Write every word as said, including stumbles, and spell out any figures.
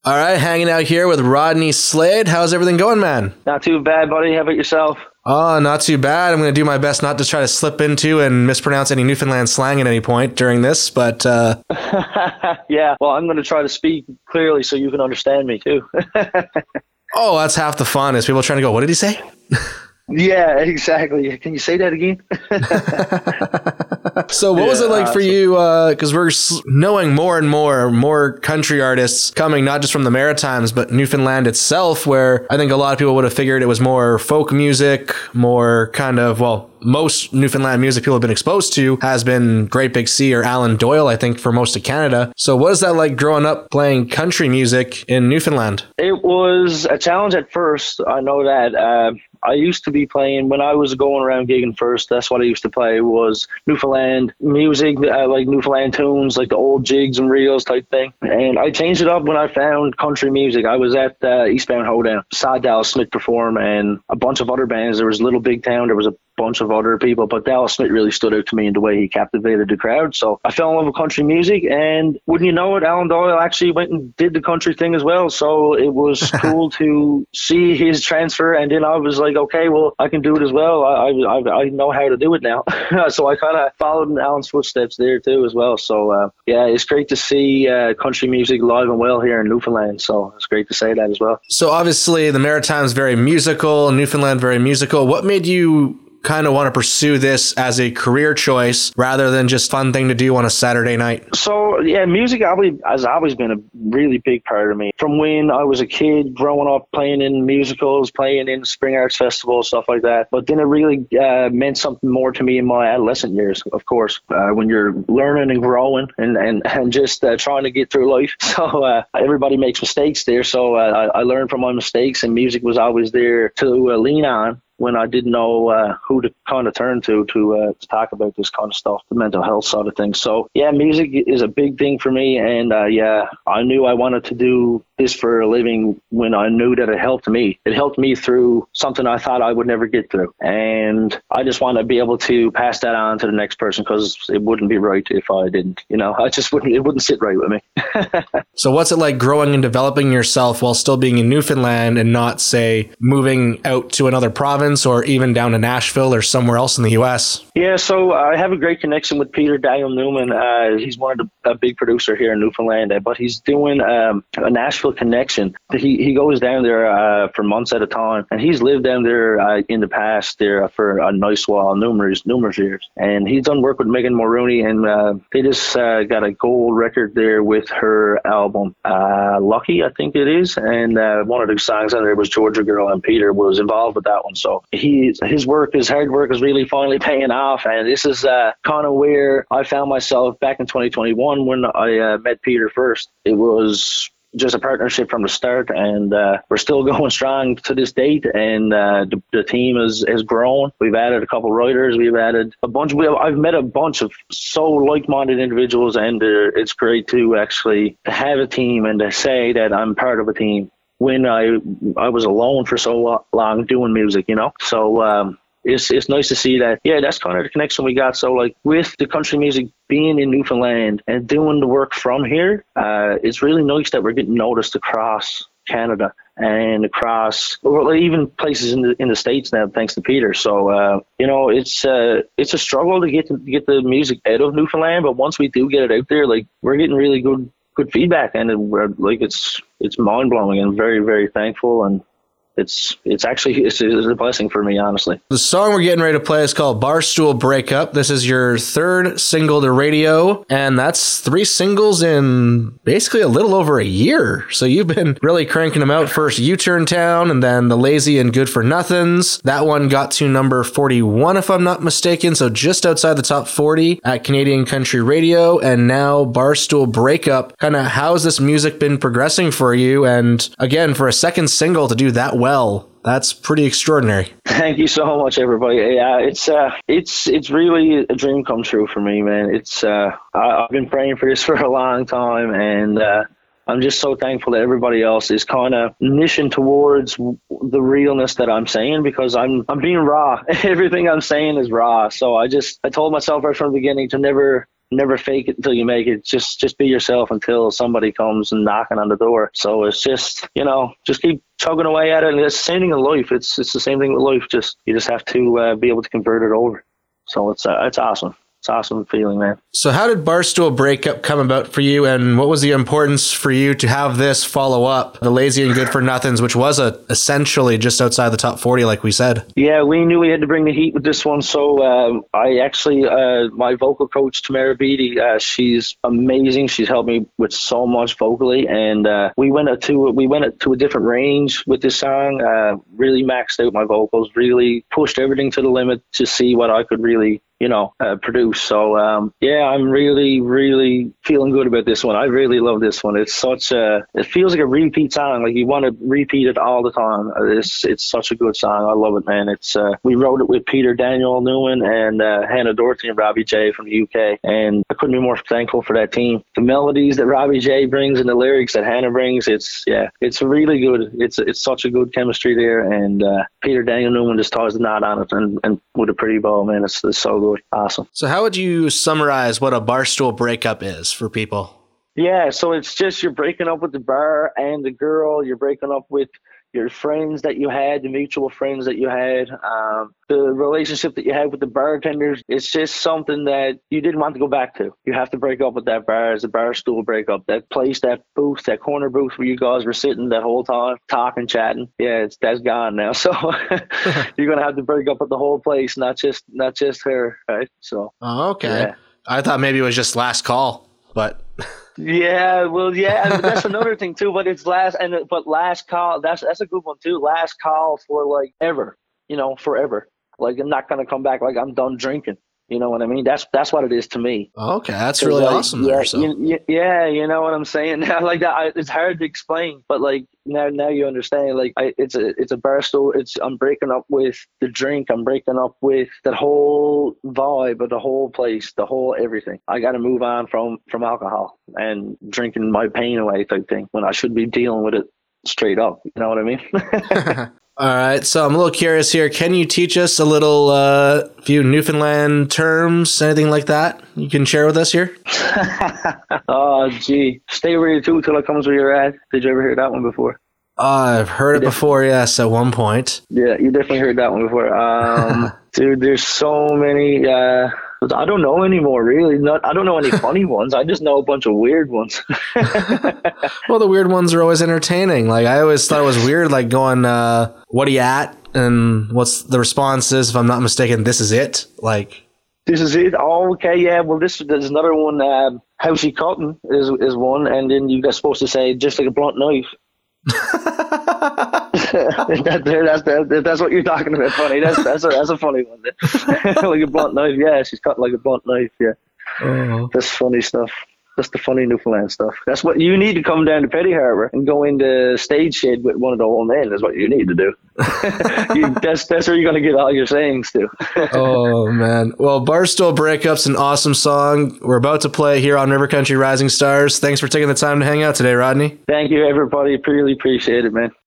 All right, hanging out here with Rodney Slade. How's everything going, man? Not too bad, buddy. How about yourself? Oh, not too bad. I'm going to do my best not to try to slip into and mispronounce any Newfoundland slang at any point during this, but... Uh... yeah, well, I'm going to try to speak clearly so you can understand me, too. Oh, that's half the fun, is people trying to go, what did he say? Yeah, exactly. Can you say that again? So what yeah, was it like awesome. for you? Because uh, we're knowing more and more, more country artists coming, not just from the Maritimes, but Newfoundland itself, where I think a lot of people would have figured it was more folk music, more kind of, well, most Newfoundland music people have been exposed to has been Great Big Sea or Alan Doyle, I think, for most of Canada. So what is that like growing up playing country music in Newfoundland? It was a challenge at first. I know that. Uh, I used to be playing, when I was going around gigging first, that's what I used to play, was Newfoundland music, uh, like Newfoundland tunes, like the old jigs and reels type thing. And I changed it up when I found country music. I was at uh, Eastbound Hoedown, saw Dallas Smith perform, and a bunch of other bands. There was Little Big Town, there was a bunch of other people, but Dallas Smith really stood out to me in the way he captivated the crowd. So I fell in love with country music, and wouldn't you know it, Alan Doyle actually went and did the country thing as well. So it was cool to see his transfer, and then I was like, okay, well, I can do it as well. I I, I know how to do it now. So I kind of followed in Alan's footsteps there too as well. So uh, yeah, it's great to see uh, country music live and well here in Newfoundland. So it's great to say that as well. So obviously the Maritimes very musical, Newfoundland very musical. What made you kind of want to pursue this as a career choice rather than just fun thing to do on a Saturday night? So yeah, music has always been a really big part of me. From when I was a kid, growing up, playing in musicals, playing in Spring Arts Festival, stuff like that. But then it really uh, meant something more to me in my adolescent years, of course, uh, when you're learning and growing and, and, and just uh, trying to get through life. So uh, everybody makes mistakes there. So uh, I, I learned from my mistakes, and music was always there to uh, lean on when I didn't know uh, who to kind of turn to to, uh, to talk about this kind of stuff, the mental health side of things. So yeah, music is a big thing for me, and uh, yeah, I knew I wanted to do this for a living when I knew that it helped me. It helped me through something I thought I would never get through, and I just want to be able to pass that on to the next person, because it wouldn't be right if I didn't. You know, I just wouldn't. It wouldn't sit right with me. So what's it like growing and developing yourself while still being in Newfoundland and not, say, moving out to another province or even down to Nashville or somewhere else in the U S? Yeah, so I have a great connection with Peter Daniel Newman. Uh, he's one of the a big producer here in Newfoundland, but he's doing um, a Nashville connection. He he goes down there uh, for months at a time, and he's lived down there uh, in the past there for a nice while, numerous numerous years. And he's done work with Megan Mulroney, and uh, they just uh, got a gold record there with her album uh, Lucky, I think it is. And uh, one of the songs on there was Georgia Girl, and Peter was involved with that one. So he his work, his hard work, is really finally paying off. And this is uh, kind of where I found myself back in twenty twenty-one when I uh, met Peter first. It was just a partnership from the start, and uh, we're still going strong to this date, and uh, the, the team has, has grown. We've added a couple writers, we've added a bunch. We have, I've met a bunch of so like-minded individuals, and uh, it's great to actually have a team and to say that I'm part of a team when I I was alone for so long doing music, you know. So um, it's it's nice to see that. Yeah, that's kind of the connection we got. So like with the country music being in Newfoundland and doing the work from here, uh, it's really nice that we're getting noticed across Canada and across, well, even places in the in the States now, thanks to Peter. So uh, you know, it's uh, it's a struggle to get to get the music out of Newfoundland, but once we do get it out there, like we're getting really good good feedback, and it, we're like it's it's mind blowing, and very very thankful. And It's it's actually it's, it's a blessing for me, honestly. The song we're getting ready to play is called Barstool Breakup. This is your third single to radio, and that's three singles in basically a little over a year. So you've been really cranking them out. First U-Turn Town, and then The Lazy and Good for Nothings. That one got to number forty-one, if I'm not mistaken, so just outside the top forty at Canadian Country Radio. And now Barstool Breakup. Kind of how's this music been progressing for you? And again, for a second single to do that well, that's pretty extraordinary. Thank you so much, everybody. Yeah, it's uh, it's it's really a dream come true for me, man. It's uh, I, I've been praying for this for a long time, and uh, I'm just so thankful that everybody else is kind of mission towards the realness that I'm saying, because I'm I'm being raw. Everything I'm saying is raw. So I just I told myself right from the beginning to never never fake it until you make it. Just just be yourself until somebody comes and knocking on the door. So it's just, you know, just keep chugging away at it. And it's the same thing in life. It's it's the same thing with life. Just you just have to uh, be able to convert it over. So it's uh, it's awesome. It's an awesome feeling, man. So how did Barstool Breakup come about for you, and what was the importance for you to have this follow up, The Lazy and Good for Nothings, which was a, essentially just outside the top forty, like we said? Yeah, we knew we had to bring the heat with this one. So uh, I actually, uh, my vocal coach, Tamara Beatty, uh, she's amazing. She's helped me with so much vocally. And uh, we went to we went to a different range with this song, uh, really maxed out my vocals, really pushed everything to the limit to see what I could really you know, uh, produce. So, um, yeah, I'm really, really feeling good about this one. I really love this one. It's such a, it feels like a repeat song. Like you want to repeat it all the time. It's, it's such a good song. I love it, man. It's, uh, we wrote it with Peter Daniel Newman and, uh, Hannah Doherty and Robbie J from the U K. And I couldn't be more thankful for that team. The melodies that Robbie J brings and the lyrics that Hannah brings, it's, yeah, it's really good. It's, it's such a good chemistry there. And, uh, Peter Daniel Newman just ties the knot on it and, and with a pretty bow, man. It's, it's so good. Awesome. So how would you summarize what a Barstool Breakup is for people? Yeah, so it's just you're breaking up with the bar and the girl. You're breaking up with your friends that you had, the mutual friends that you had, um, the relationship that you had with the bartenders. It's just something that you didn't want to go back to. You have to break up with that bar as a Barstool breakup. That place, that booth, that corner booth where you guys were sitting that whole time, talking, chatting. Yeah, it's that's gone now. So you're gonna have to break up with the whole place, not just not just her, right? So. Oh, okay. Yeah. I thought maybe it was just last call, but. Yeah, well, yeah, that's another thing too. But it's last, and but last call. That's that's a good one too. Last call for like ever, you know, forever. Like I'm not gonna come back. Like I'm done drinking. You know what I mean? That's that's what it is to me. Okay, that's really like, awesome. Yeah, there, so. you, yeah, you know what I'm saying. Like that, I, it's hard to explain, but like now, now you understand. Like I, it's a it's a Barstool. It's I'm breaking up with the drink. I'm breaking up with the whole vibe of the whole place, the whole everything. I got to move on from from alcohol and drinking my pain away type thing when I should be dealing with it straight up. You know what I mean? All right, so I'm a little curious here. Can you teach us a little uh, few Newfoundland terms, anything like that you can share with us here? Oh, gee. Stay where you're to till it comes where you're at. Did you ever hear that one before? Uh, I've heard it before, yes, at one point. Yeah, you definitely heard that one before. Um, dude, there's so many... Uh, I don't know anymore, really. Not, I don't know any funny ones. I just know a bunch of weird ones. Well, the weird ones are always entertaining. Like, I always thought it was weird, like going, uh, what are you at? And what's the response is, if I'm not mistaken, this is it? Like... This is it? Oh, okay, yeah. Well, this there's another one. Uh, How's she cutting is, is one. And then you guys supposed to say, just like a blunt knife. that, that's that, that's what you're talking about. Funny. That's that's a that's a funny one. Like a blunt knife. Yeah, she's cut like a blunt knife. Yeah, oh. That's funny stuff. That's the funny Newfoundland stuff. That's what you need to come down to Petty Harbour and go into stage shed with one of the old men. Is what you need to do. you, that's that's where you're going to get all your sayings to. Oh man! Well, Barstool Breakup's an awesome song. We're about to play here on River Country Rising Stars. Thanks for taking the time to hang out today, Rodney. Thank you, everybody. Really appreciate it, man.